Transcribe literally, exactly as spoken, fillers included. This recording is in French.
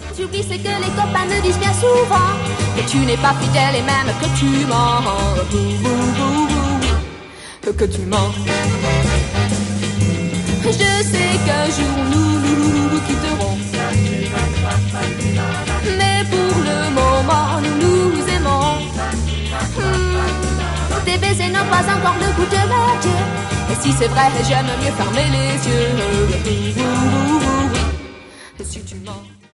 tu oublies ce que les copains me disent bien souvent, que tu n'es pas fidèle et même que tu mens. Que tu mens. Je sais qu'un jour nous, nous, nous, nous quitterons, mais pour le moment nous nous aimons. Hmm, tes baisers n'ont pas encore le goût de mentir, et si c'est vrai j'aime mieux fermer les yeux. Et si tu mens.